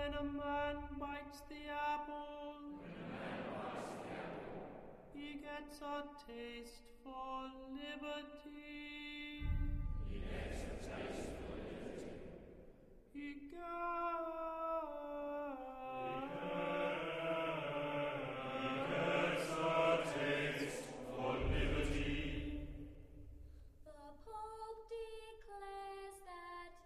when a man bites the apple, he gets a taste for liberty. He gets a taste for liberty.